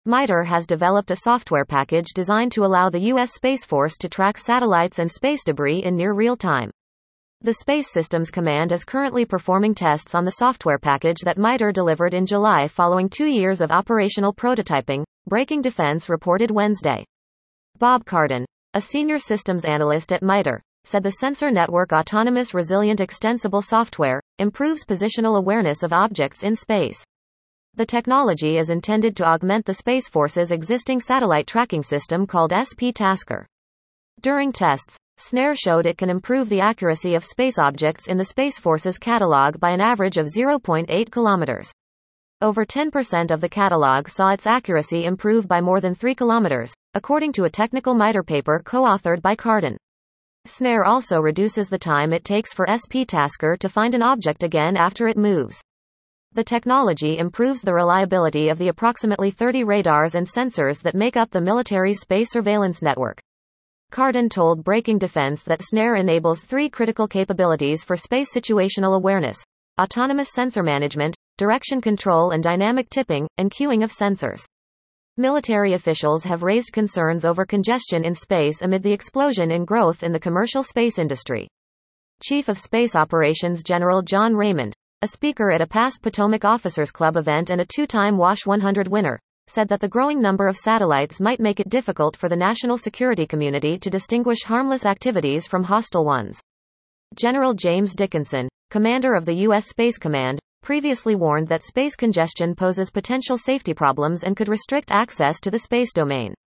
MITRE has developed a software package designed to allow the U.S. Space Force to track satellites and space debris in near real time. The Space Systems Command is currently performing tests on the software package that MITRE delivered in July following 2 years of operational prototyping, Breaking Defense reported Wednesday. Bob Cardin, a senior systems analyst at MITRE, said the sensor network autonomous resilient extensible software improves positional awareness of objects in space. The technology is intended to augment the Space Force's existing satellite tracking system called SP-Tasker. During tests, SNARE showed it can improve the accuracy of space objects in the Space Force's catalog by an average of 0.8 kilometers. Over 10% of the catalog saw its accuracy improve by more than 3 kilometers, according to a technical MITRE paper co-authored by Cardin. SNARE also reduces the time it takes for SP-Tasker to find an object again after it moves. The technology improves the reliability of the approximately 30 radars and sensors that make up the military's space surveillance network. Cardin told Breaking Defense that SNARE enables 3 critical capabilities for space situational awareness: autonomous sensor management, direction control and dynamic tipping, and queuing of sensors. Military officials have raised concerns over congestion in space amid the explosion in growth in the commercial space industry. Chief of Space Operations General John Raymond, a speaker at a past Potomac Officers Club event and a 2-time WASH 100 winner, said that the growing number of satellites might make it difficult for the national security community to distinguish harmless activities from hostile ones. General James Dickinson, commander of the U.S. Space Command, previously warned that space congestion poses potential safety problems and could restrict access to the space domain.